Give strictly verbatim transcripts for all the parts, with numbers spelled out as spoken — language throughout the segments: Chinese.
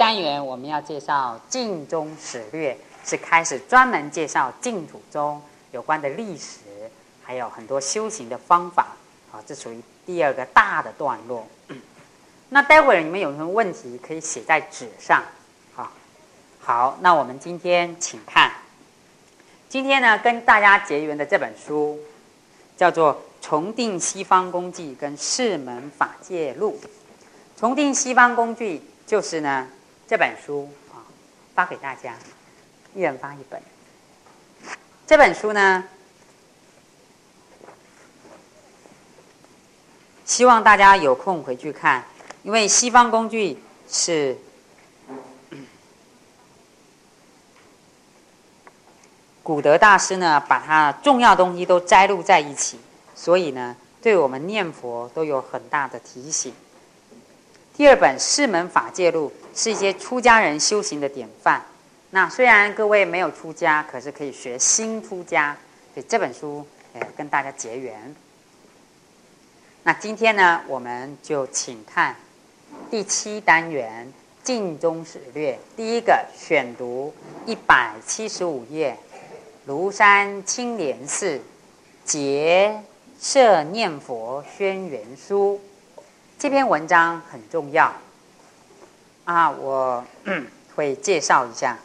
单元我们要介绍晋中史略，是开始专门介绍晋土中有关的历史，还有很多修行的方法。好，这属于第二个大的段落。那待会儿你们有什么问题可以写在纸上。好，好，那我们今天请看。今天呢，跟大家结缘的这本书叫做《重定西方工具》跟《释门法界录》。重定西方工具就是呢这本书啊，发给大家，一人发一本。这本书呢，希望大家有空回去看，因为西方工具是古德大师呢把他重要东西都摘录在一起，所以呢对我们念佛都有很大的提醒。第二本《释门法界录》是一些出家人修行的典范。那虽然各位没有出家，可是可以学新出家，所以这本书呃跟大家结缘。那今天呢，我们就请看第七单元《晋中史略》，第一个选读一百七十五页，庐山青莲寺结摄念佛宣言书。这篇文章很重要啊，我会介绍一下。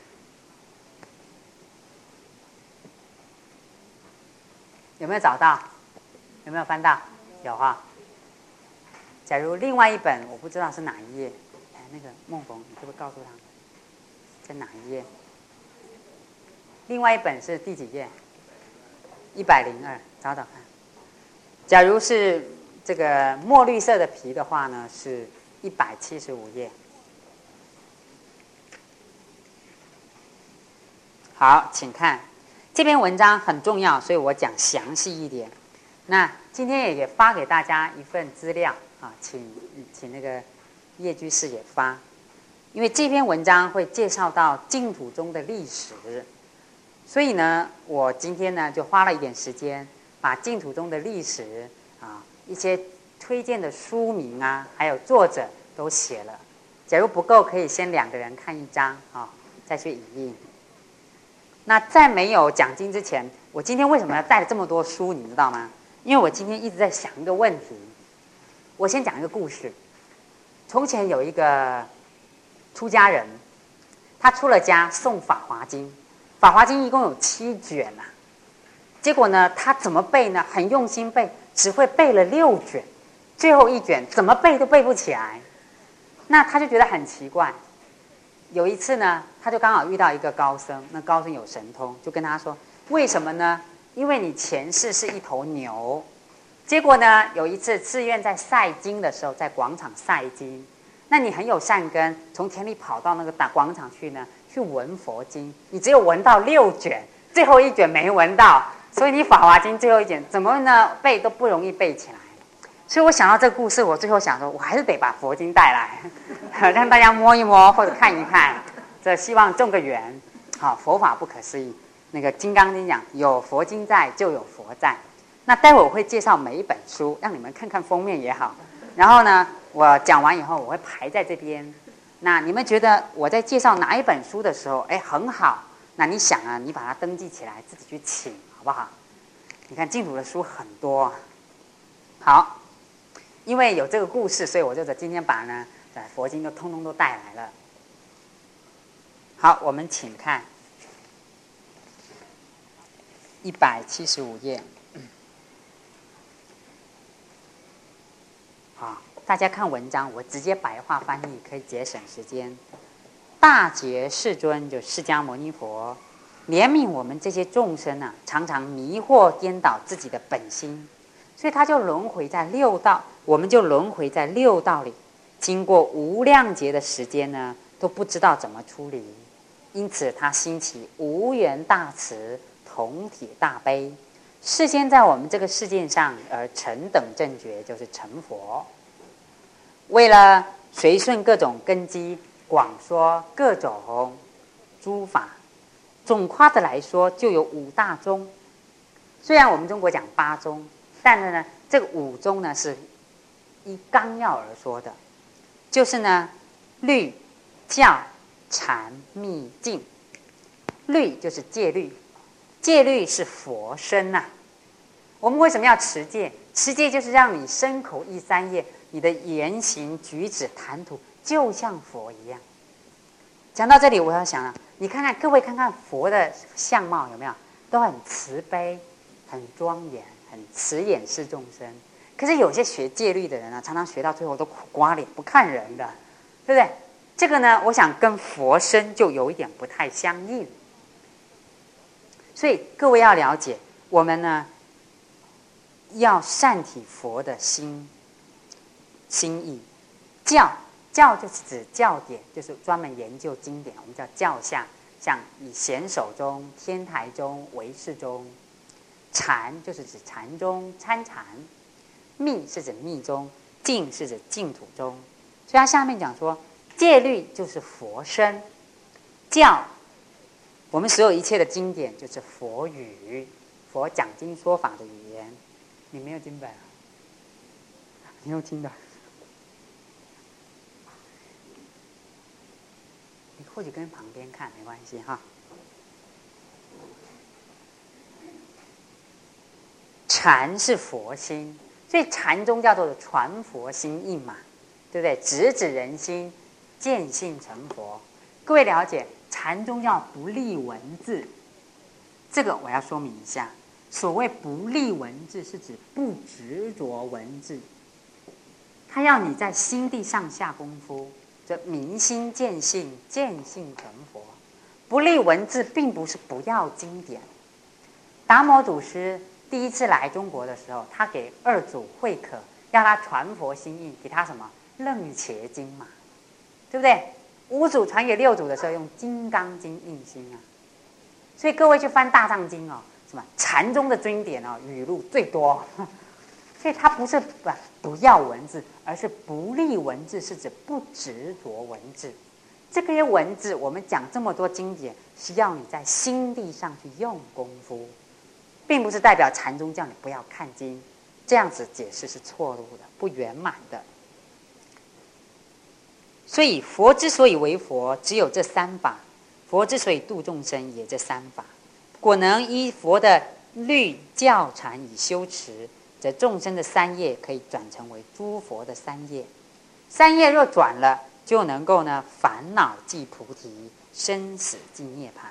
有没有找到？有没有翻到？有哈。假如另外一本我不知道是哪一页，哎，那个孟逢，你可不可以告诉他在哪一页？另外一本是第几页？一百零二，找找看。假如是这个墨绿色的皮的话呢，是一百七十五页。好，请看这篇文章很重要，所以我讲详细一点。那今天也发给大家一份资料啊，请请那个叶居士也发，因为这篇文章会介绍到净土中的历史，所以呢，我今天呢就花了一点时间，把净土中的历史啊，一些推荐的书名啊，还有作者都写了。假如不够，可以先两个人看一张啊，再去影印。那在没有讲经之前，我今天为什么要带了这么多书，你知道吗？因为我今天一直在想一个问题。我先讲一个故事。从前有一个出家人，他出了家诵《法华经》，《法华经》一共有七卷啊。结果呢，他怎么背呢？很用心背，只会背了六卷，最后一卷怎么背都背不起来。那他就觉得很奇怪。有一次呢，他就刚好遇到一个高僧，那高僧有神通，就跟他说：为什么呢？因为你前世是一头牛，结果呢，有一次寺院在晒经的时候，在广场晒经，那你很有善根，从田里跑到那个大广场去呢，去闻佛经，你只有闻到六卷，最后一卷没闻到，所以你《法华经》最后一卷怎么呢背都不容易背起来。所以我想到这个故事，我最后想说，我还是得把佛经带来，让大家摸一摸或者看一看，这希望种个缘。好，佛法不可思议。那个《金刚经》讲，有佛经在就有佛在。那待会我会介绍每一本书，让你们看看封面也好。然后呢，我讲完以后，我会排在这边。那你们觉得我在介绍哪一本书的时候，哎，很好，那你想啊，你把它登记起来，自己去请，好不好？你看净土的书很多。好，因为有这个故事，所以我就在今天把呢，佛经都通通都带来了。好，我们请看一百七十五页。好，大家看文章，我直接白话翻译，可以节省时间。大觉世尊就释迦牟尼佛，怜悯我们这些众生啊，常常迷惑颠倒自己的本心，所以他就轮回在六道，我们就轮回在六道里，经过无量劫的时间呢，都不知道怎么出离。因此他兴起无缘大慈，同体大悲，事先在我们这个世界上而成等正觉，就是成佛。为了随顺各种根基，广说各种诸法，总夸的来说就有五大宗。虽然我们中国讲八宗，但是呢，这个五宗呢是依纲要而说的，就是呢律、 教、禅、密、净。律就是戒律，戒律是佛身呐、啊。我们为什么要持戒？持戒就是让你身口意三业，你的言行举止谈吐就像佛一样。讲到这里，我要想了，你看看各位看看佛的相貌有没有，都很慈悲，很庄严，很慈眼视众生。可是有些学戒律的人啊，常常学到最后都苦瓜脸，不看人的，对不对？这个呢，我想跟佛身就有一点不太相应。所以各位要了解，我们呢要善体佛的心心意。教教就是指教典，就是专门研究经典，我们叫教下，像以显首中、天台中、唯识中。禅就是指禅中、参禅。密是指密中，净是指净土中。所以他下面讲说，戒律就是佛身，教我们所有一切的经典就是佛语，佛讲经说法的语言。你没有经本啊？你用听的？你或许跟旁边看没关系哈。禅是佛心，所以禅宗叫做传佛心印嘛，对不对？直指人心，见性成佛。各位了解，禅宗叫不立文字，这个我要说明一下。所谓不立文字，是指不执着文字，他要你在心地上下功夫，这明心见性，见性成佛。不立文字并不是不要经典。达摩祖师第一次来中国的时候，他给二祖慧可，要他传佛心印，给他什么楞伽经嘛，对不对？五祖传给六祖的时候，用金刚经印心啊。所以各位去翻大藏经哦，什么禅宗的经典哦，语录最多。所以它不是不不要文字，而是不立文字，是指不执着文字。这些文字我们讲这么多经典，是要你在心地上去用功夫，并不是代表禅宗叫你不要看经，这样子解释是错误的，不圆满的。所以佛之所以为佛，只有这三法；佛之所以度众生，也这三法。果能依佛的律教禅以修持，则众生的三业可以转成为诸佛的三业。三业若转了，就能够呢烦恼即菩提，生死即涅槃。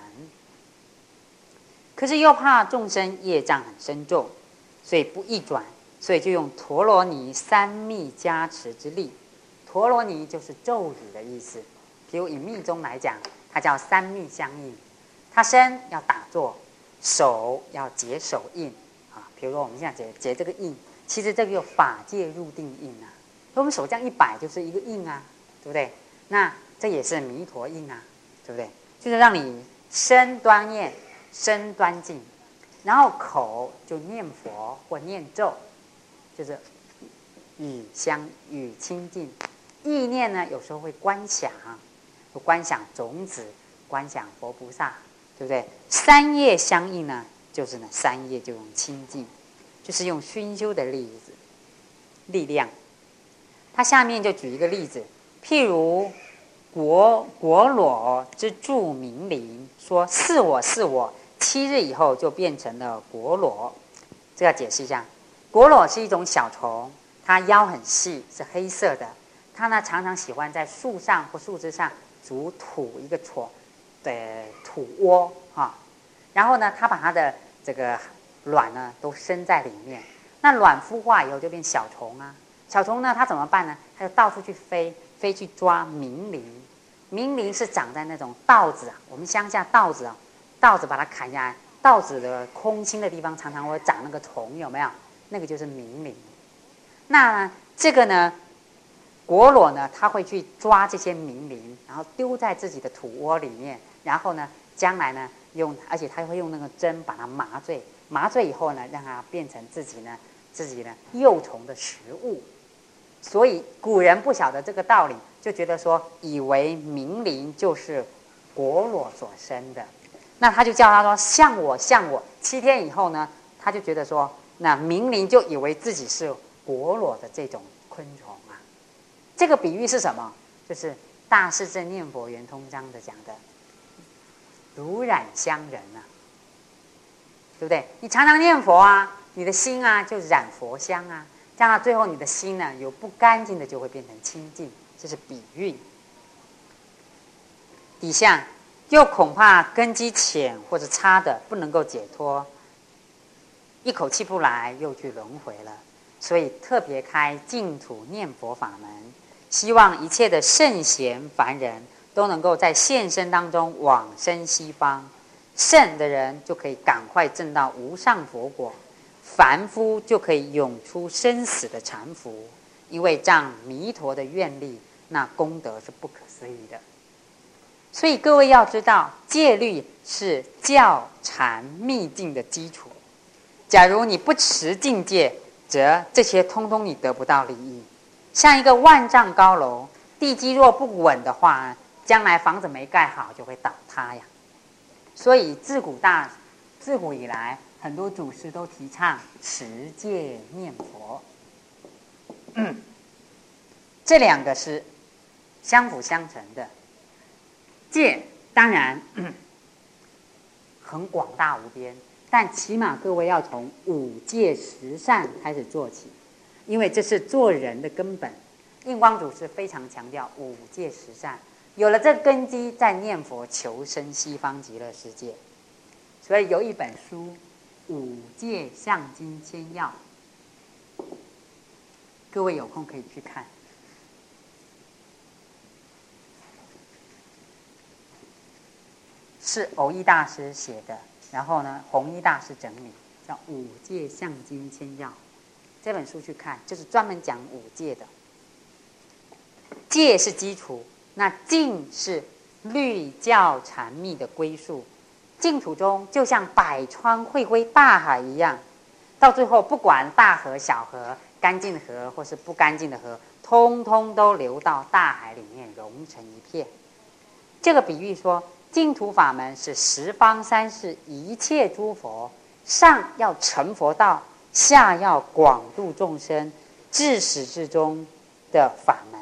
可是又怕众生业障很深重，所以不易转，所以就用陀罗尼三密加持之力。陀罗尼就是咒语的意思，比如以密宗来讲，它叫三密相应。它身要打坐，手要结手印啊。比如说我们现在结结这个印，其实这个有法界入定印啊。我们手这样一摆就是一个印啊，对不对？那这也是弥陀印啊，对不对？就是让你身端念，身端静，然后口就念佛或念咒，就是语相语亲近。意念呢，有时候会观想，观想种子，观想佛菩萨，对不对？三业相应呢，就是呢三业就用清净，就是用熏修的例子力量。他下面就举一个例子，譬如国国裸之住明灵，说是我是我，七日以后就变成了国裸。这要解释一下，国裸是一种小虫，它腰很细，是黑色的。它呢常常喜欢在树上或树枝上筑土一个戳的土窝哈，然后呢，它把它的这个卵呢都生在里面。那卵孵化以后就变小虫啊，小虫呢它怎么办呢？它就到处去飞，飞去抓冥灵。冥灵是长在那种稻子啊，我们乡下稻子啊，稻子把它砍下来，稻子的空心的地方常常会长那个虫，有没有？那个就是冥灵。那这个呢？国裸呢，他会去抓这些冥灵，然后丢在自己的土窝里面，然后呢，将来呢用，而且他会用那个针把它麻醉，麻醉以后呢，让它变成自己呢自己呢幼虫的食物。所以古人不晓得这个道理，就觉得说，以为冥灵就是国裸所生的，那他就叫他说像我像我。七天以后呢，他就觉得说，那冥灵就以为自己是国裸的这种昆虫。这个比喻是什么？就是大势至念佛圆通章的讲的，如染香人啊，对不对？你常常念佛啊，你的心啊就染佛香啊，这样到最后你的心呢，有不干净的就会变成清净，这是比喻。底下又恐怕根基浅或者差的不能够解脱，一口气不来又去轮回了，所以特别开净土念佛法门，希望一切的圣贤凡人都能够在现生当中往生西方，圣的人就可以赶快证到无上佛果，凡夫就可以永出生死的缠缚，因为这样弥陀的愿力，那功德是不可思议的。所以各位要知道，戒律是教禅秘境的基础。假如你不持境界，则这些通通你得不到利益。像一个万丈高楼，地基若不稳的话，将来房子没盖好就会倒塌呀。所以自古大自古以来，很多祖师都提倡持戒念佛。嗯，这两个是相辅相成的。戒当然、嗯、很广大无边，但起码各位要从五戒十善开始做起，因为这是做人的根本。印光祖师非常强调五戒十善，有了这根基，再念佛求生西方极乐世界。所以有一本书《五戒相经千要》，各位有空可以去看。是藕益大师写的，然后呢，弘一大师整理，叫《五戒相经千要》。这本书去看，就是专门讲五戒的。戒是基础，那净是律教禅密的归宿。净土中就像百川汇归大海一样，到最后不管大河小河、干净的河或是不干净的河，通通都流到大海里面，融成一片。这个比喻说，净土法门是十方三世一切诸佛，上要成佛道，下要广度众生，至始至终的法门。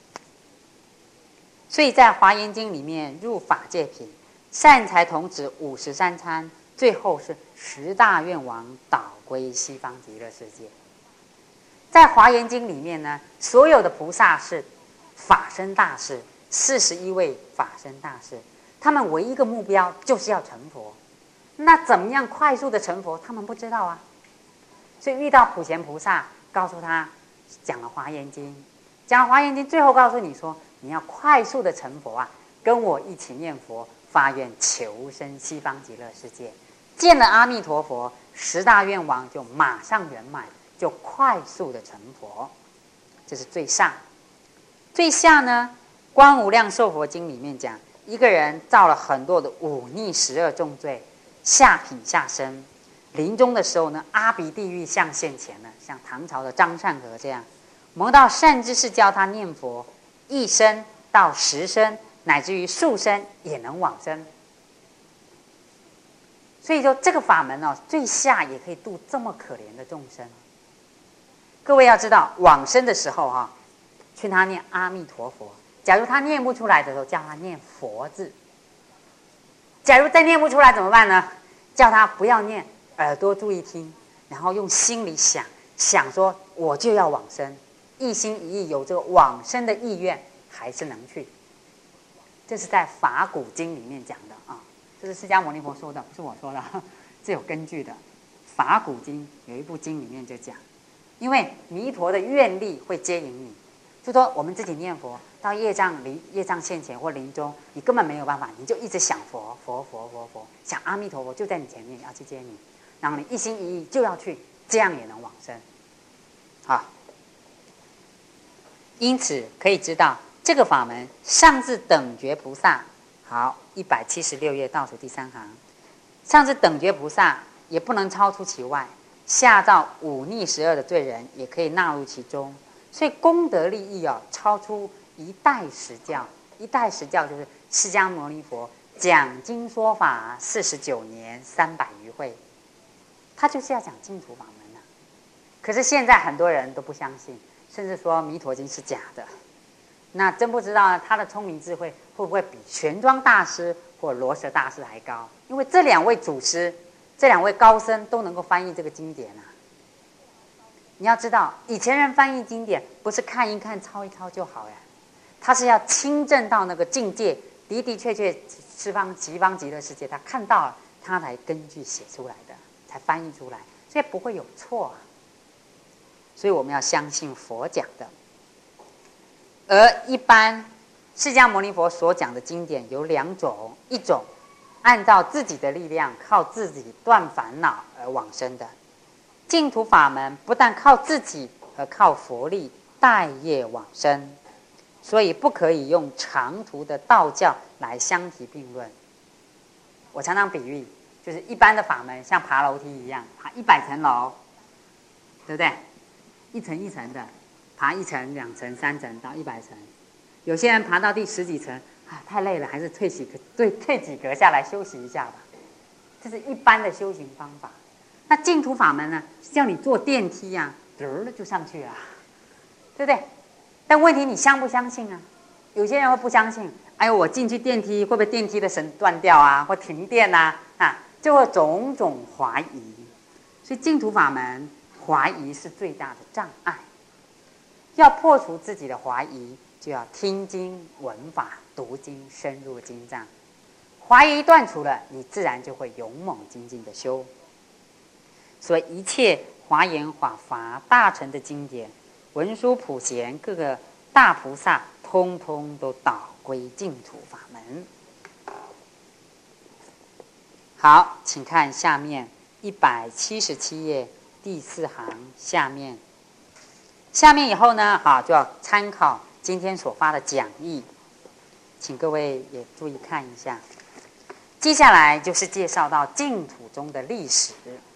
所以在华严经里面入法界品，善财童子五十三参，最后是十大愿王导归西方极乐世界。在华严经里面呢，所有的菩萨是法身大士，四十一位法身大士，他们唯一一个目标就是要成佛。那怎么样快速的成佛，他们不知道啊。所以遇到普贤菩萨，告诉他讲了华严经，讲了华严经，最后告诉你说，你要快速的成佛啊，跟我一起念佛，发愿求生西方极乐世界。见了阿弥陀佛，十大愿望就马上圆满，就快速的成佛。这是最上。最下呢，观无量寿佛经里面讲，一个人造了很多的忤逆十恶重罪，下品下生，临终的时候呢，阿鼻地狱像现前了，像唐朝的张善和这样，蒙到善知识教他念佛，一生到十生乃至于数生也能往生。所以说这个法门哦，最下也可以度这么可怜的众生。各位要知道，往生的时候哈、啊，劝他念阿弥陀佛。假如他念不出来的时候，叫他念佛字。假如再念不出来怎么办呢？叫他不要念，耳朵注意听，然后用心里想想说，我就要往生，一心一意有这个往生的意愿，还是能去。这是在法鼓经里面讲的啊，这是释迦牟尼佛说的，不是我说的，是有根据的。法鼓经有一部经里面就讲，因为弥陀的愿力会接引你，就说我们自己念佛，到业障临业障现前或临终，你根本没有办法，你就一直想佛佛佛佛佛，想阿弥陀佛就在你前面要去接你，然后你一心一意就要去，这样也能往生。好，因此可以知道这个法门上至等觉菩萨，好，一百七十六页倒数第三行，上至等觉菩萨也不能超出其外，下到忤逆十恶的罪人也可以纳入其中，所以功德利益啊，超出一代实教。一代实教就是释迦牟尼佛讲经说法四十九年三百余会，他就是要讲净土法门啊。可是现在很多人都不相信，甚至说弥陀经是假的， 那真不知道他的聪明智慧会不会比玄奘大师或罗什大师还高？因为这两位祖师，这两位高僧都能够翻译这个经典啊。你要知道，以前人翻译经典不是看一看、抄一抄就好呀，他是要亲证到那个境界，的的确确十方极方极乐世界，他看到了，他才根据写出来的，才翻译出来，所以不会有错啊。所以我们要相信佛讲的。而一般释迦牟尼佛所讲的经典有两种，一种按照自己的力量，靠自己断烦恼而往生的净土法门，不但靠自己，而靠佛力带业往生，所以不可以用长途的道教来相提并论。我常常比喻，就是一般的法门像爬楼梯一样，爬一百层楼，对不对？一层一层的爬，一层、两层、三层到一百层。有些人爬到第十几层，啊，太累了，还是退几个对退几格下来休息一下吧。这是一般的修行方法。那净土法门呢，叫你坐电梯啊，嘚了就上去了，对不对？但问题你相不相信啊？有些人会不相信，哎呦，我进去电梯会不会电梯的绳断掉啊，或停电啊，啊，就会种种怀疑。所以净土法门，怀疑是最大的障碍。要破除自己的怀疑，就要听经闻法，读经深入经藏。怀疑断除了，你自然就会勇猛精进的修。所以一切华严法华大乘的经典，文殊普贤各个大菩萨，通通都导归净土法门。好，请看下面一百七十七页第四行下面。下面以后呢，好，就要参考今天所发的讲义，请各位也注意看一下。接下来就是介绍到净土中的历史。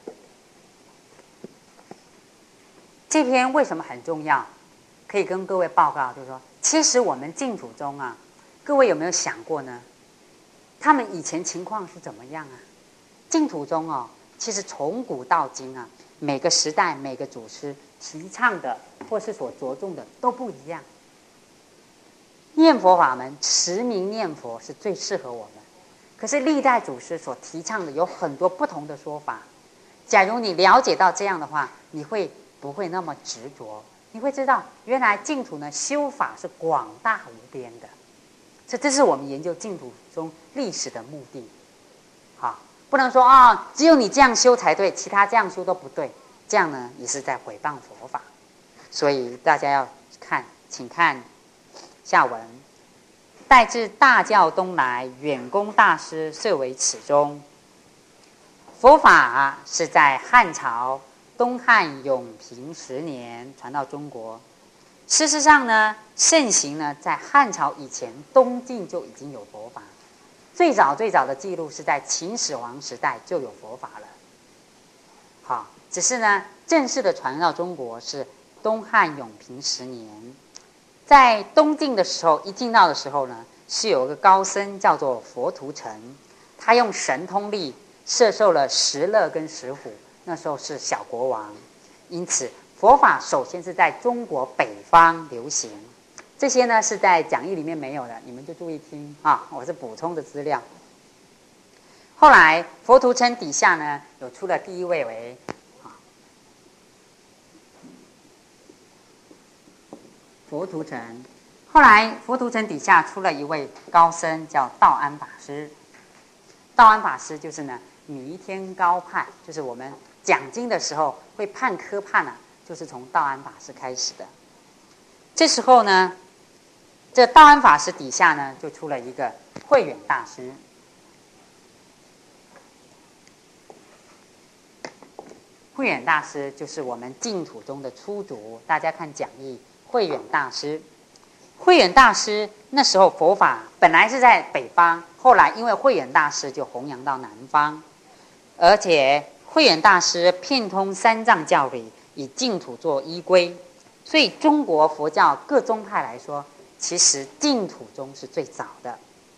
这篇为什么很重要？可以跟各位报告，就是说，其实我们净土中啊，各位有没有想过呢？他们以前情况是怎么样啊？净土中哦，其实从古到今啊，每个时代每个祖师提倡的或是所着重的都不一样。念佛法门，持名念佛是最适合我们。可是历代祖师所提倡的有很多不同的说法。假如你了解到这样的话，你会不会那么执着？你会知道，原来净土呢修法是广大无边的。这这是我们研究净土中历史的目的。好，不能说啊、哦，只有你这样修才对，其他这样修都不对。这样呢，也是在毁谤佛法。所以大家要看，请看下文。待至大教东来，远公大师设为始终。佛法是在汉朝东汉永平十年传到中国。事实上呢，盛行呢在汉朝以前，东晋就已经有佛法。最早最早的记录是在秦始皇时代就有佛法了。好，只是呢正式的传到中国是东汉永平十年。在东晋的时候，一进到的时候呢，是有个高僧叫做佛图澄，他用神通力摄受了石勒跟石虎，那时候是小国王，因此佛法首先是在中国北方流行。这些呢是在讲义里面没有的，你们就注意听啊，我是补充的资料。后来佛图澄底下呢，有出了第一位为佛图澄，后来佛图澄底下出了一位高僧叫道安法师。道安法师就是呢弥天高判，就是我们讲经的时候会判科判啊，就是从道安法师开始的。这时候呢，这道安法师底下呢就出了一个慧远大师。慧远大师就是我们净土中的初祖，大家看讲义。慧远大师，慧远大师那时候佛法本来是在北方，后来因为慧远大师就弘扬到南方，而且慧远大师遍通三藏教理，以净土做依归，所以中国佛教各宗派来说，其实净土宗是最早的，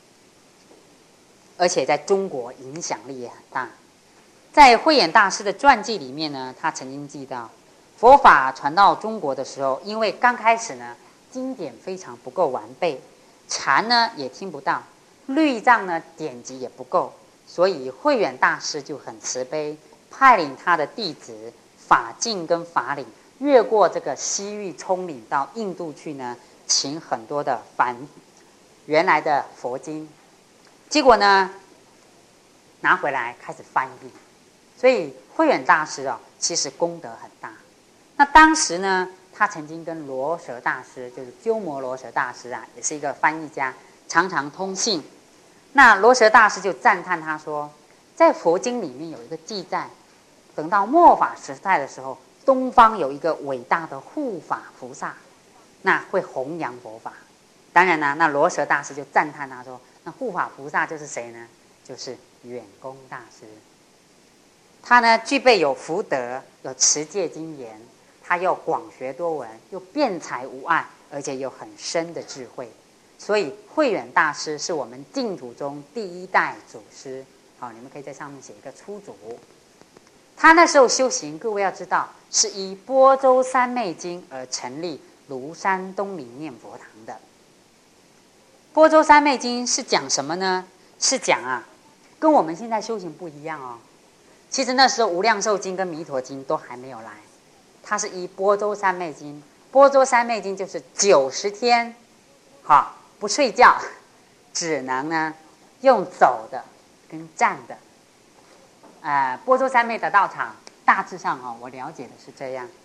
而且在中国影响力也很大。在慧远大师的传记里面呢，他曾经记到，佛法传到中国的时候，因为刚开始呢， 经典非常不够完备，禅呢也听不到，律藏呢典籍也不够，所以慧远大师就很慈悲，派领他的弟子法净跟法领越过这个西域葱岭到印度去呢，请很多的梵原来的佛经，结果呢拿回来开始翻译，所以慧远大师哦，其实功德很大。那当时呢，他曾经跟罗什大师，就是鸠摩罗什大师啊，也是一个翻译家，常常通信。那罗什大师就赞叹他说，在佛经里面有一个记载，等到末法时代的时候，东方有一个伟大的护法菩萨，那会弘扬佛法。当然呢，那罗什大师就赞叹他说，那护法菩萨就是谁呢？就是远公大师。他呢具备有福德，有持戒精严，他又广学多闻，又辩才无碍，而且有很深的智慧。所以慧远大师是我们净土中第一代祖师。好，你们可以在上面写一个初祖。他那时候修行，各位要知道，是依般舟三昧经而成立庐山东林念佛堂的。般舟三昧经是讲什么呢？是讲啊，跟我们现在修行不一样哦。其实那时候无量寿经跟弥陀经都还没有来，它是依般舟三昧经。般舟三昧经就是九十天，好不睡觉，只能呢用走的跟站的。呃，般舟三昧的道场大致上哦，我了解的是这样。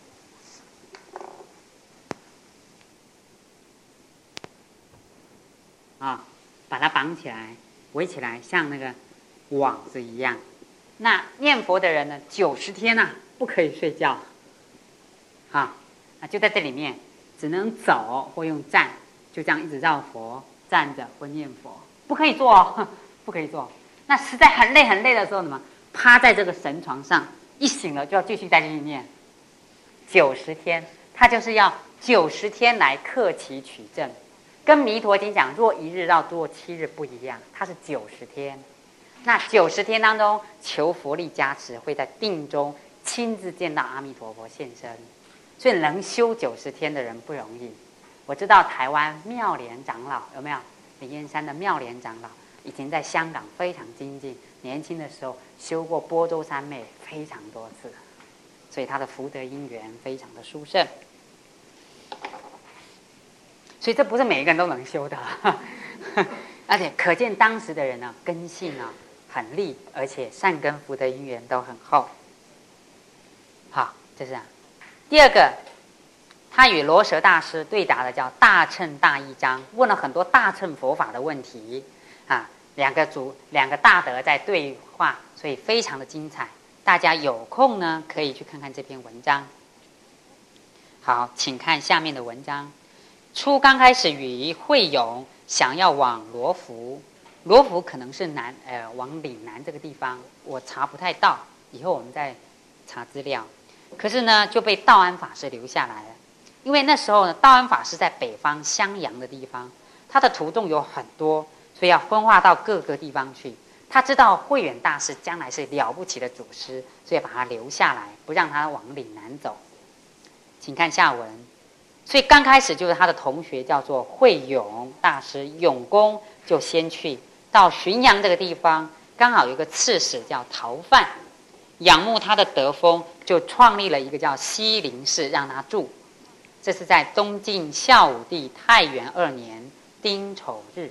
啊，把它绑起来，围起来，像那个网子一样。那念佛的人呢，九十天呐、啊，不可以睡觉。好，那就在这里面，只能走或用站，就这样一直绕佛，站着或念佛，不可以坐哦，不可以坐。那实在很累很累的时候，怎么趴在这个神床上，一醒了就要继续再继续念。九十天，他就是要九十天来克其取证。跟弥陀经讲，若一日到若七日不一样，它是九十天。那九十天当中，求佛力加持，会在定中亲自见到阿弥陀佛现身。所以能修九十天的人不容易。我知道台湾妙莲长老有没有？灵岩山的妙莲长老以前在香港非常精进，年轻的时候修过般舟三昧非常多次，所以他的福德因缘非常的殊胜。所以这不是每一个人都能修的，而且可见当时的人呢，根性呢很利，而且善根福德因缘都很厚。好，就这样。第二个，他与罗什大师对答的叫大乘大义章，问了很多大乘佛法的问题啊，两个主两个大德在对话，所以非常的精彩。大家有空呢，可以去看看这篇文章。好，请看下面的文章。初刚开始与慧勇想要往罗浮，罗浮可能是南呃往岭南这个地方，我查不太到，以后我们再查资料。可是呢，就被道安法师留下来了，因为那时候呢，道安法师在北方襄阳的地方，他的徒众有很多，所以要分化到各个地方去。他知道慧远大师将来是了不起的祖师，所以把他留下来，不让他往岭南走。请看下文。所以刚开始就是他的同学叫做慧勇大师，勇公就先去到浔阳这个地方，刚好有一个刺史叫陶范，仰慕他的德风，就创立了一个叫西林寺让他住。这是在东晋孝武帝太元二年丁丑日，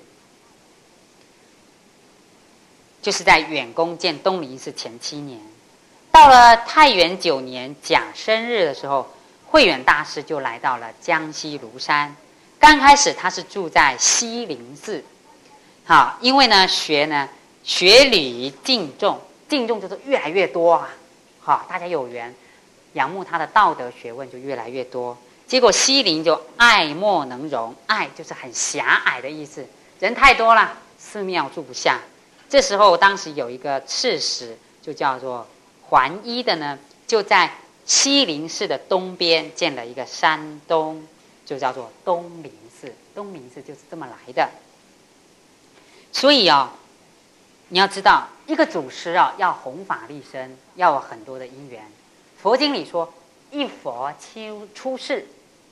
就是在远公建东林寺前七年。到了太元九年甲申日的时候，慧远大师就来到了江西庐山。刚开始他是住在西林寺，好，因为呢学呢学礼敬重，敬重就是越来越多啊，好，大家有缘仰慕他的道德学问就越来越多。结果西林就爱莫能容，爱就是很狭隘的意思，人太多了，寺庙住不下。这时候当时有一个刺史就叫做桓伊的呢，就在西林寺的东边建了一个山东，就叫做东林寺。东林寺就是这么来的。所以啊、哦，你要知道，一个祖师啊，要弘法利生，要有很多的因缘。佛经里说，一佛出出世，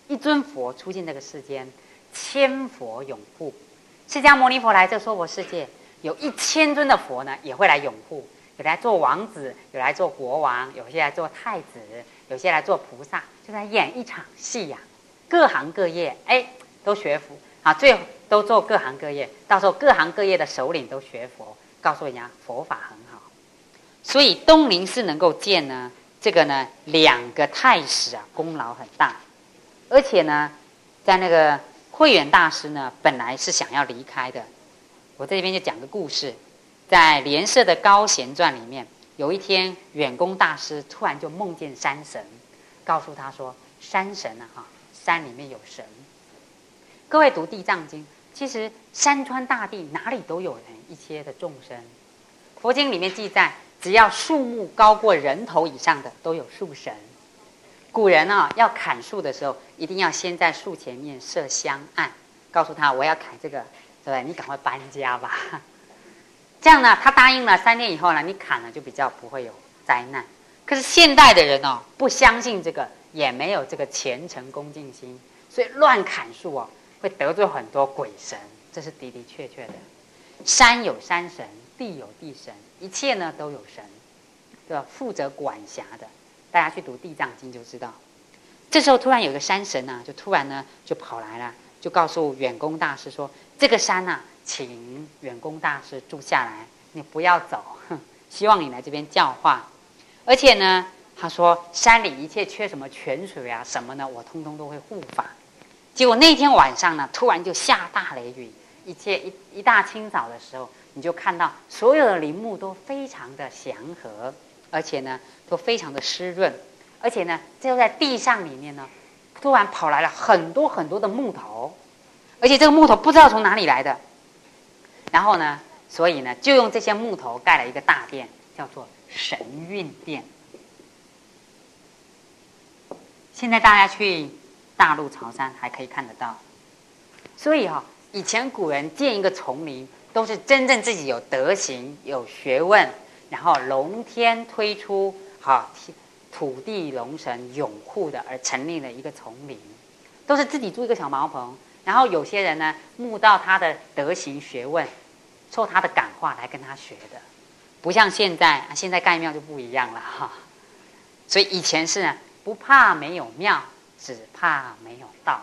一尊佛出现这个世间，千佛拥护。释迦牟尼佛来这娑婆世界，有一千尊的佛呢，也会来拥护。有来做王子，有来做国王，有些来做太子，有些来做菩萨，就在演一场戏呀、啊。各行各业，哎，都学佛啊，最后都做各行各业。到时候各行各业的首领都学佛，告诉人家佛法很好。所以东林寺能够建呢，这个呢，两个太史啊，功劳很大。而且呢，在那个慧远大师呢，本来是想要离开的。我在这边就讲个故事。在莲社的高贤传里面，有一天远公大师突然就梦见山神，告诉他说：“山神啊，哈，山里面有神。”各位读地藏经，其实山川大地哪里都有人，一切的众生。佛经里面记载，只要树木高过人头以上的，都有树神。古人啊，要砍树的时候，一定要先在树前面设香案，告诉他我要砍这个，对不对？你赶快搬家吧。这样呢，他答应了，三天以后呢，你砍了就比较不会有灾难。可是现代的人哦，不相信这个，也没有这个虔诚恭敬心，所以乱砍树哦，会得罪很多鬼神，这是的的确确的。山有山神，地有地神，一切呢都有神，对吧？负责管辖的，大家去读地藏经就知道。这时候突然有个山神啊，就突然呢就跑来了，就告诉远公大师说：“这个山啊。”请远公大师住下来，你不要走，希望你来这边教化。而且呢，他说山里一切缺什么泉水啊什么呢，我通通都会护法。结果那天晚上呢，突然就下大雷雨，一切一一大清早的时候，你就看到所有的林木都非常的祥和，而且呢都非常的湿润，而且呢就在地上里面呢，突然跑来了很多很多的木头，而且这个木头不知道从哪里来的。然后呢，所以呢，就用这些木头盖了一个大殿，叫做神运殿。现在大家去大陆潮汕还可以看得到。所以哈、哦，以前古人建一个丛林，都是真正自己有德行、有学问，然后龙天推出，哈、哦，土地龙神拥护的而成立了一个丛林，都是自己租一个小茅棚，然后有些人呢，慕到他的德行学问。受他的感化来跟他学的，不像现在，现在盖庙就不一样了哈。所以以前是呢，不怕没有庙，只怕没有道。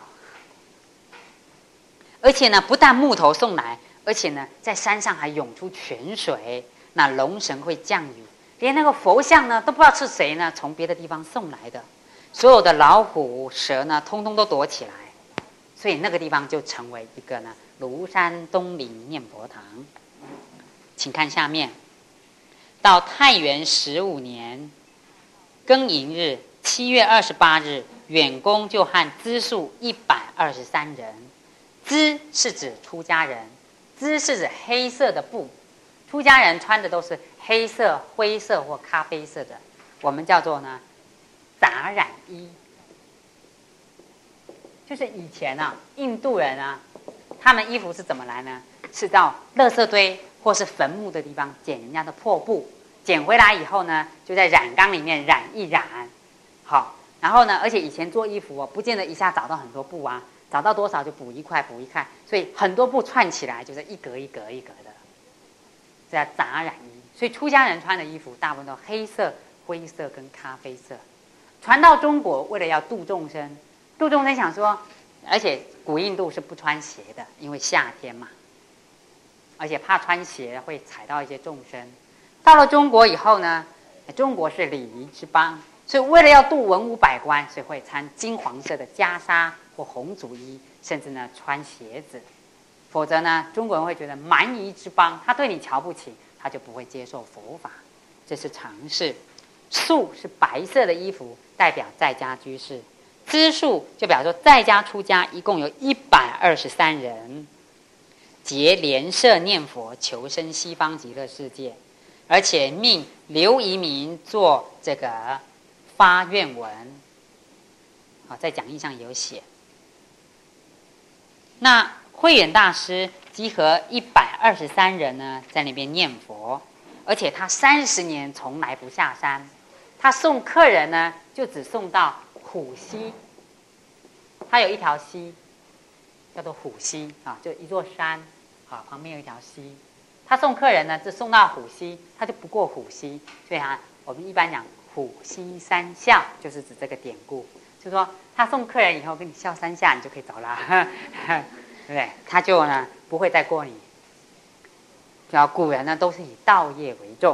而且呢，不但木头送来，而且呢，在山上还涌出泉水，那龙神会降雨，连那个佛像呢，都不知道是谁呢从别的地方送来的，所有的老虎、蛇呢，通通都躲起来，所以那个地方就成为一个呢庐山东林念佛堂。请看下面，到太元十五年庚寅日七月二十八日，远公就和资数一百二十三人。资是指出家人，资是指黑色的布，出家人穿的都是黑色、灰色或咖啡色的，我们叫做呢杂染衣。就是以前啊，印度人啊，他们衣服是怎么来呢？是到垃圾堆或是坟墓的地方捡人家的破布，捡回来以后呢，就在染缸里面染一染，好，然后呢，而且以前做衣服哦，不见得一下找到很多布啊，找到多少就补一块补一块，所以很多布串起来就是一格一格一格的，这叫杂染衣。所以出家人穿的衣服大部分都黑色、灰色跟咖啡色。传到中国，为了要度众生，度众生想说，而且古印度是不穿鞋的，因为夏天嘛。而且怕穿鞋会踩到一些众生。到了中国以后呢，中国是礼仪之邦，所以为了要度文武百官，所以会穿金黄色的袈裟或红祖衣，甚至呢穿鞋子。否则呢，中国人会觉得蛮夷之邦，他对你瞧不起，他就不会接受佛法，这是常事。素是白色的衣服，代表在家居士。资数就表示说在家出家一共有一百二十三人。结莲社念佛，求生西方极乐世界，而且命刘遗民做这个发愿文。好，在讲义上有写。那慧远大师集合一百二十三人呢，在那边念佛，而且他三十年从来不下山，他送客人呢，就只送到虎溪。 它有一条溪，叫做虎溪啊，就一座山啊，旁边有一条溪。他送客人呢，就送到虎溪，他就不过虎溪，所以啊，我们一般讲虎溪三笑，就是指这个典故。就是说他送客人以后跟你笑三下，你就可以走了，对不对？他就呢不会再过你。然后古人呢都是以道业为重。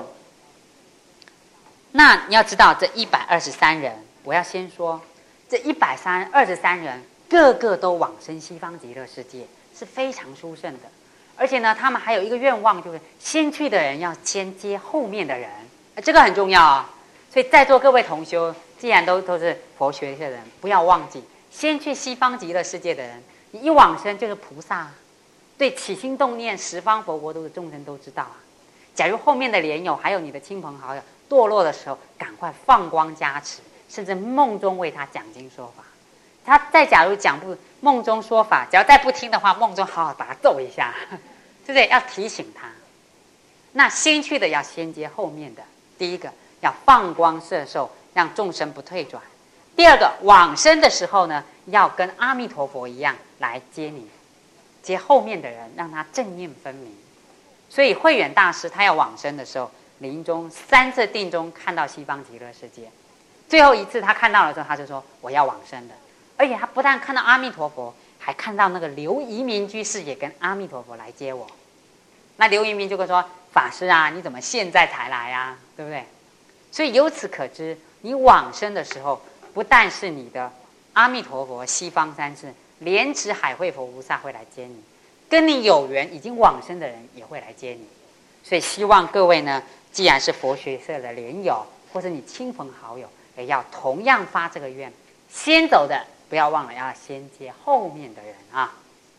那你要知道，这一百二十三人，我要先说，这一百二十三人个个都往生西方极乐世界，是非常殊胜的。而且呢，他们还有一个愿望，就是先去的人要先接后面的人，这个很重要啊、哦。所以在座各位同修，既然都都是佛学的人，不要忘记，先去西方极乐世界的人，你一往生就是菩萨，对起心动念，十方佛国都是众生都知道啊。假如后面的莲友还有你的亲朋好友堕落的时候，赶快放光加持，甚至梦中为他讲经说法。他再假如讲不梦中说法，只要再不听的话，梦中好好把他揍一下，对不对？要提醒他。那先去的要先接后面的。第一个要放光摄受，让众生不退转；第二个往生的时候呢，要跟阿弥陀佛一样来接你，接后面的人，让他正念分明。所以慧远大师他要往生的时候，临终三次定中看到西方极乐世界，最后一次他看到了之后，他就说我要往生的。而且他不但看到阿弥陀佛，还看到那个刘遗民居士也跟阿弥陀佛来接我。那刘遗民就会说：“法师啊，你怎么现在才来啊？对不对？”所以由此可知，你往生的时候，不但是你的阿弥陀佛、西方三世、莲池海会佛菩萨会来接你，跟你有缘已经往生的人也会来接你。所以希望各位呢，既然是佛学社的莲友，或是你亲朋好友，也要同样发这个愿，先走的。不要忘了要先接后面的人啊！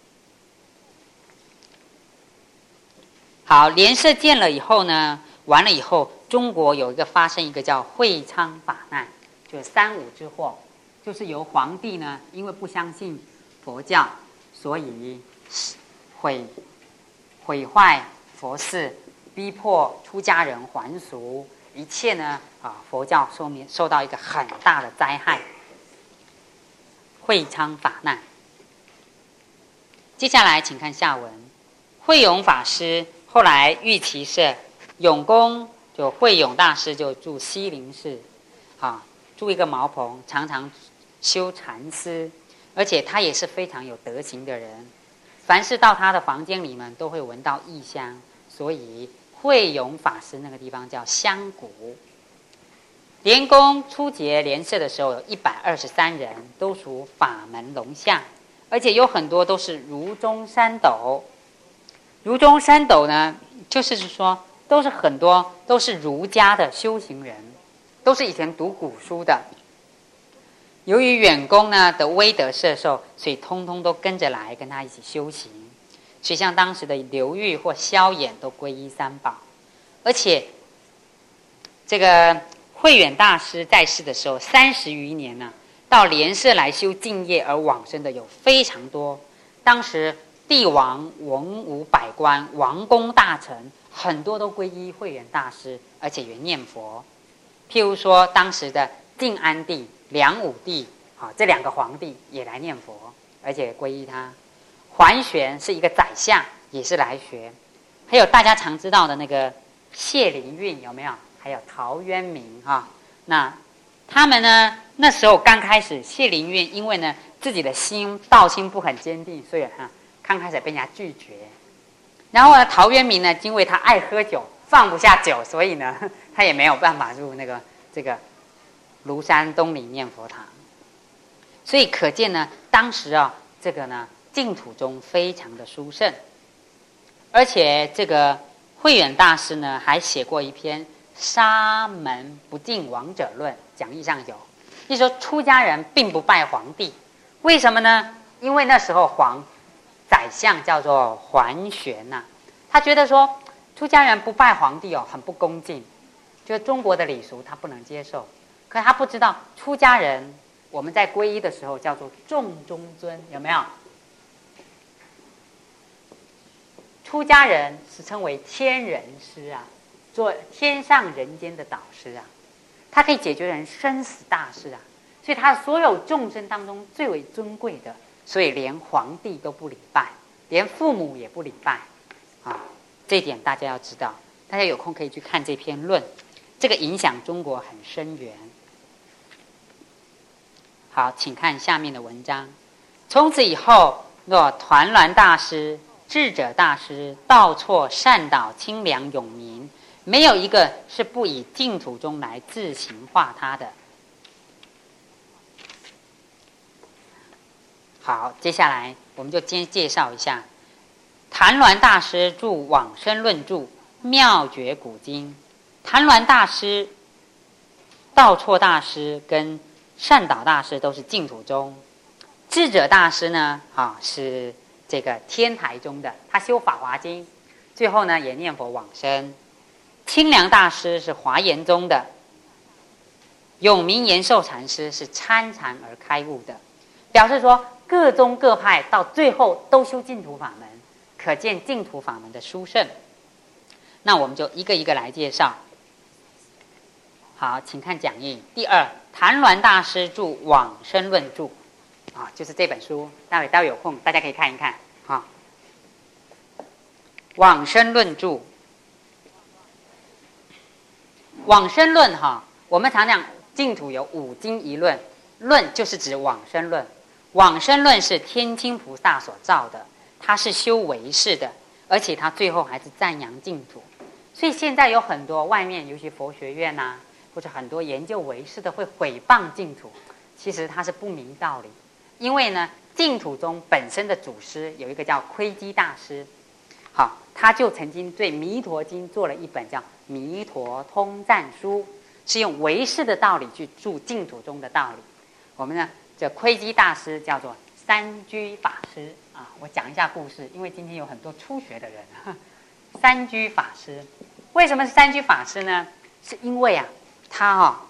好，莲社建了以后呢，完了以后，中国有一个发生一个叫会昌法难，就是三武之祸，就是由皇帝呢，因为不相信佛教，所以毁毁坏佛寺，逼迫出家人还俗，一切呢啊，佛教受面受到一个很大的灾害。会昌法难。接下来请看下文。慧永法师后来遇其舍，永公就慧永大师就住西林寺，啊，住一个茅棚，常常修禅思，而且他也是非常有德行的人。凡是到他的房间里面，都会闻到异香，所以慧永法师那个地方叫香谷。莲公初结莲社的时候，有一百二十三人，都属法门龙象，而且有很多都是儒中三斗。儒中三斗呢，就是说都是很多都是儒家的修行人，都是以前读古书的。由于远公呢的威德摄受，所以通通都跟着来跟他一起修行。所以像当时的刘裕或萧衍都皈依三宝，而且这个慧远大师在世的时候，三十余年呢，到莲社来修净业而往生的有非常多。当时帝王、文武百官、王公大臣，很多都皈依慧远大师，而且也念佛。譬如说，当时的晋安帝、梁武帝，啊，这两个皇帝也来念佛，而且皈依他。桓玄是一个宰相，也是来学。还有大家常知道的那个谢灵运，有没有？还有陶渊明哈、啊，那他们呢？那时候刚开始，谢灵运因为呢自己的心道心不很坚定，所以哈、啊、刚开始被人家拒绝。然后呢，陶渊明呢，因为他爱喝酒，放不下酒，所以呢他也没有办法入那个这个庐山东林念佛堂。所以可见呢，当时啊这个呢净土中非常的殊胜，而且这个慧远大师呢还写过一篇。沙门不敬王者论，讲义上有，一说出家人并不拜皇帝，为什么呢？因为那时候皇宰相叫做桓玄呐、啊，他觉得说出家人不拜皇帝哦，很不恭敬，就是中国的礼俗他不能接受。可是他不知道出家人我们在皈依的时候叫做众中尊，有没有？出家人是称为天人师啊。做天上人间的导师啊，他可以解决人生死大事啊， 所以他所有众生当中最为尊贵的，所以连皇帝都不礼拜，连父母也不礼拜啊。这一点大家要知道，大家有空可以去看这篇论，这个影响中国很深远。好，请看下面的文章。从此以后，若团栾大师、智者大师、道错善导、清凉永明，没有一个是不以净土中来自行化他的。好，接下来我们就先介绍一下谭鸾大师著《往生论著》，妙绝古今。谭鸾大师、道错大师跟善导大师都是净土宗，智者大师呢，啊是这个天台宗的，他修《法华经》，最后呢也念佛往生。清凉大师是华严宗的，永明延寿禅师是参禅而开悟的，表示说各宗各派到最后都修净土法门，可见净土法门的殊胜。那我们就一个一个来介绍。好，请看讲义。第二，谭鸾大师著《往生论著》，啊，就是这本书，待会待会有空大家可以看一看。啊，《往生论著》，《往生论》哈，我们常讲净土有五经一论，论就是指往生论。往生论是天亲菩萨所造的，他是修唯识的，而且他最后还是赞扬净土。所以现在有很多外面，尤其佛学院呐、啊，或者很多研究唯识的会毁谤净土，其实他是不明道理。因为呢，净土中本身的祖师有一个叫窥基大师，好，他就曾经对《弥陀经》做了一本叫《弥陀通赞书》，是用唯识的道理去注净土中的道理。我们呢，这窥基大师叫做三居法师啊。我讲一下故事，因为今天有很多初学的人。三居法师为什么是三居法师呢？是因为啊，他哦，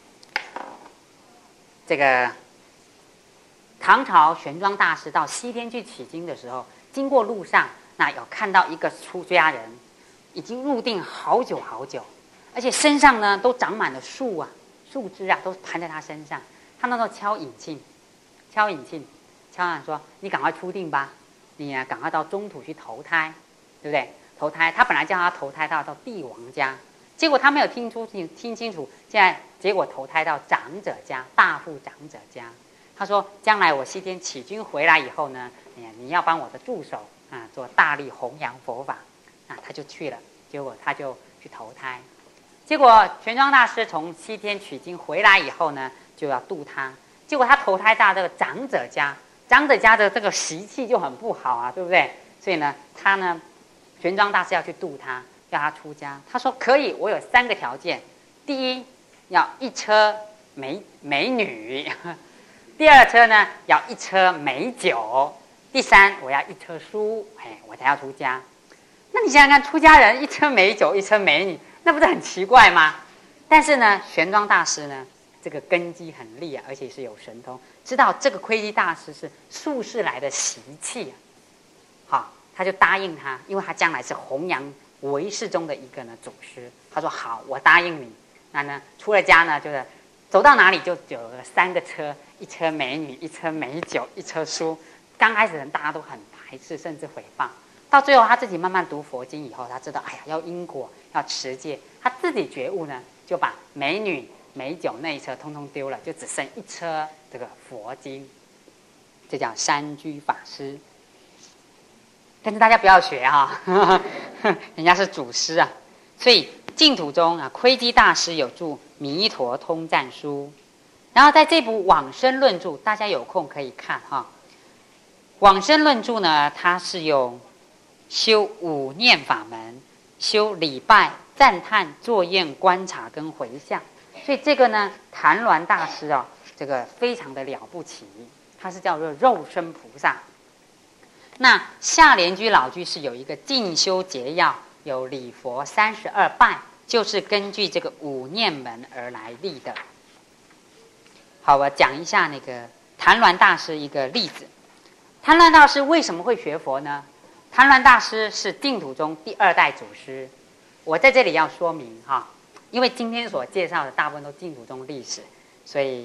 这个唐朝玄奘大师到西天去取经的时候，经过路上，那有看到一个出家人，已经入定好久好久，而且身上呢都长满了树啊，树枝啊都盘在他身上。他那时候敲引磬，敲引磬，敲喊说：“你赶快出定吧，你啊赶快到中土去投胎，对不对？投胎，他本来叫他投胎到到帝王家，结果他没有听出听清楚，现在结果投胎到长者家，大富长者家。他说：将来我西天起军回来以后呢，你你要帮我的助手啊做大力弘扬佛法啊，他就去了。结果他就去投胎，结果玄奘大师从西天取经回来以后呢，就要度他，结果他投胎到这个长者家，长者家的这个习气就很不好啊，对不对？所以呢，他呢。玄奘大师要去度他，要他出家。他说可以，我有三个条件：第一，要一车美美女；第二车呢，要一车美酒；第三，我要一车书，哎，我才要出家。那你想想看，出家人一车美酒，一车美女，那不是很奇怪吗？但是呢，玄奘大师呢，这个根基很利啊，而且是有神通，知道这个窥基大师是宿世来的习气啊，好。他就答应他，因为他将来是弘扬唯识中的一个呢祖师。他说好，我答应你。那呢，出了家呢，就是走到哪里就有了三个车，一车美女，一车美酒，一车书。刚开始人大家都很排斥，甚至诽谤。到最后他自己慢慢读佛经以后，他知道，哎呀，要因果，要持戒。他自己觉悟呢，就把美女、美酒那一车通通丢了，就只剩一车这个佛经。这叫三居法师。但是大家不要学哈、啊，人家是祖师啊。所以净土中啊，窥基大师有著《弥陀通赞书》，然后在这部《往生论著》，大家有空可以看哈、啊。《往生论著》呢，它是有修五念法门，修礼拜、赞叹、作验、观察跟回向。所以这个呢，谭鸾大师啊，这个非常的了不起，他是叫做肉身菩萨。那下莲居老居士有一个进修节要，有礼佛三十二拜，就是根据这个五念门而来立的。好，我讲一下那个谭鸾大师一个例子。谭鸾大师为什么会学佛呢？谭鸾大师是净土中第二代祖师。我在这里要说明哈，因为今天所介绍的大部分都净土中历史，所以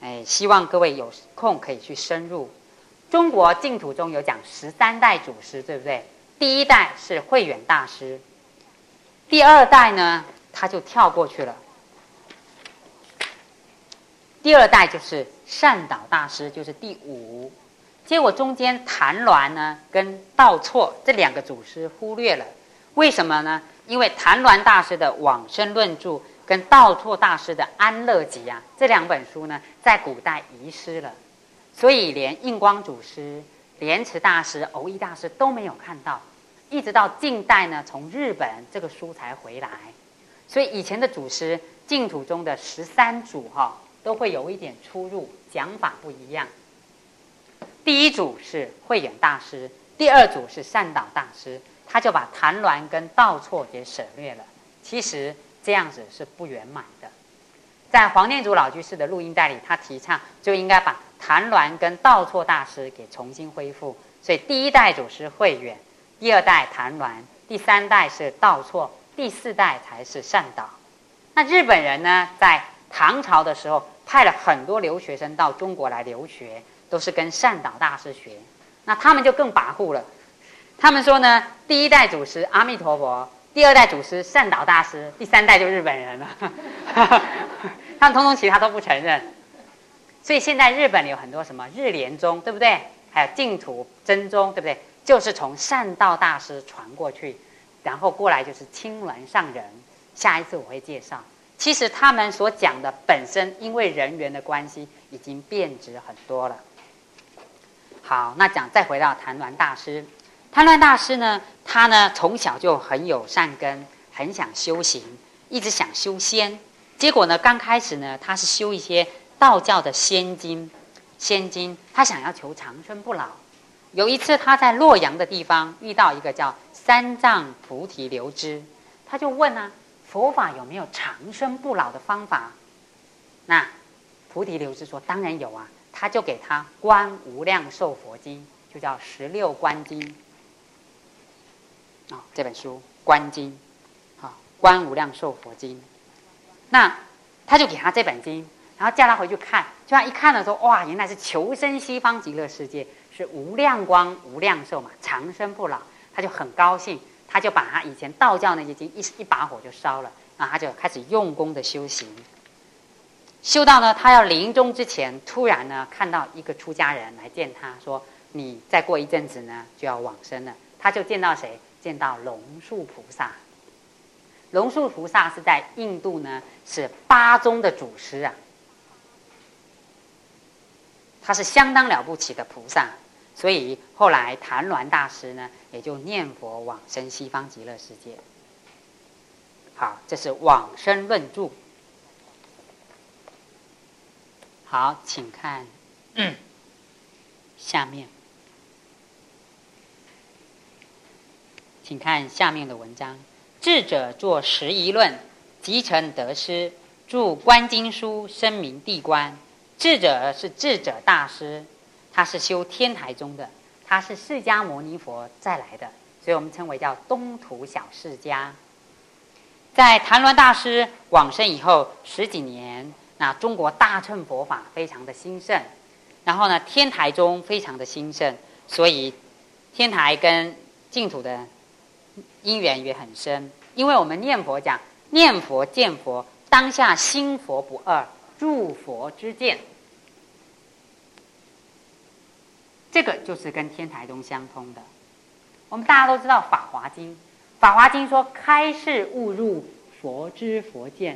哎，希望各位有空可以去深入。中国净土中有讲十三代祖师，对不对？第一代是慧远大师，第二代呢他就跳过去了。第二代就是善导大师，就是第五。结果中间谭鸾呢跟道错这两个祖师忽略了，为什么呢？因为谭鸾大师的《往生论著》跟道错大师的《安乐集》啊，这两本书呢在古代遗失了，所以连印光祖师、莲池大师、藕益大师都没有看到，一直到近代呢，从日本这个书才回来。所以以前的祖师净土中的十三祖哈、哦，都会有一点出入，讲法不一样。第一组是慧远大师，第二组是善导大师，他就把谭鸾跟道错给省略了。其实这样子是不圆满的。在黄念祖老居士的录音带里，他提倡就应该把谭鸾跟道错大师给重新恢复。所以第一代祖师慧远，第二代谭鸾，第三代是道错，第四代才是善导。那日本人呢，在唐朝的时候派了很多留学生到中国来留学，都是跟善导大师学。那他们就更跋扈了，他们说呢，第一代祖师阿弥陀佛，第二代祖师善导大师，第三代就日本人了他们通通其他都不承认。所以现在日本有很多什么日莲宗，对不对？还有净土真宗，对不对？就是从善道大师传过去，然后过来就是青鸾上人。下一次我会介绍，其实他们所讲的本身因为人缘的关系已经变质很多了。好，那讲再回到谭鸾大师，谭鸾大师呢，他呢从小就很有善根，很想修行，一直想修仙。结果呢，刚开始呢，他是修一些道教的仙经，仙经，他想要求长生不老。有一次他在洛阳的地方遇到一个叫三藏菩提流支，他就问啊，佛法有没有长生不老的方法？那菩提流支说当然有啊，他就给他《观无量寿佛经》，就叫十六观经啊、哦，这本书观经，好、哦，《观无量寿佛经》。那他就给他这本经，然后叫他回去看，就他一看的时候，哇，原来是求生西方极乐世界，是无量光无量寿嘛，长生不老，他就很高兴，他就把他以前道教那些经一一把火就烧了，然后他就开始用功的修行。修到呢，他要临终之前，突然呢看到一个出家人来见他，说：“你再过一阵子呢就要往生了。”他就见到谁？见到龙树菩萨。龙树菩萨是在印度呢，是八宗的祖师啊，他是相当了不起的菩萨。所以后来谭鸾大师呢，也就念佛往生西方极乐世界。好，这是往生论著。好，请看、嗯、下面，请看下面的文章。智者作十疑论，即成得失，著观经书，声名地观。智者是智者大师，他是修天台宗的，他是释迦牟尼佛再来的，所以我们称为叫东土小释迦。在谭鸾大师往生以后十几年，那中国大乘佛法非常的兴盛，然后呢，天台宗非常的兴盛，所以天台跟净土的因缘也很深。因为我们念佛讲念佛见佛，当下心佛不二，入佛之见，这个就是跟天台宗相通的。我们大家都知道《法华经》，《法华经》说开示悟入佛之佛见。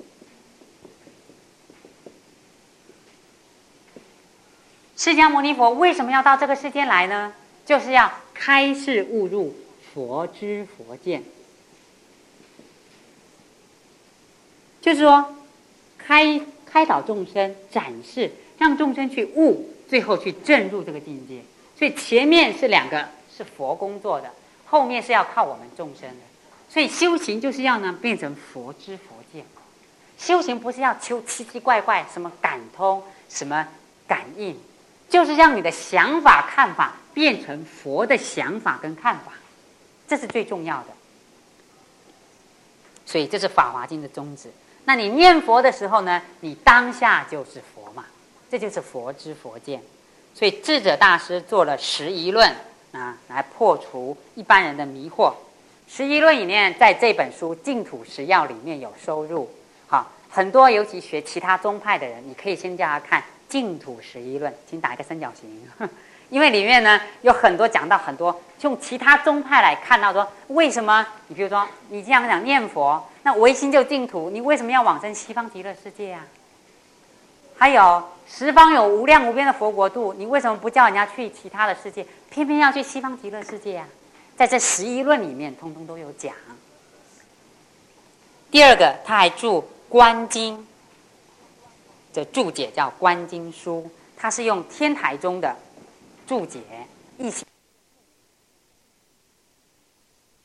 释迦牟尼佛为什么要到这个世间来呢？就是要开示悟入佛之佛见，就是说开开导众生，展示让众生去悟，最后去证入这个境界。所以前面是两个是佛工作的，后面是要靠我们众生的。所以修行就是要呢变成佛之佛见。修行不是要求奇奇怪怪什么感通什么感应，就是让你的想法看法变成佛的想法跟看法，这是最重要的。所以这是《法华经》的宗旨。那你念佛的时候呢，你当下就是佛嘛， 这就是佛知佛见。所以智者大师做了十疑论啊，来破除一般人的迷惑。十疑论里面，在这本书《净土十要》里面有收入。好，很多尤其学其他宗派的人，你可以先叫他看《净土十疑论》，请打一个三角形，因为里面呢有很多讲到很多用其他宗派来看到说，为什么你比如说你这样讲念佛，那唯心就净土，你为什么要往生西方极乐世界啊？还有十方有无量无边的佛国度，你为什么不叫人家去其他的世界，偏偏要去西方极乐世界啊？在这十疑论里面通通都有讲。第二个，他还注《观经》的注解，叫《观经书》，它是用天台宗的注解一起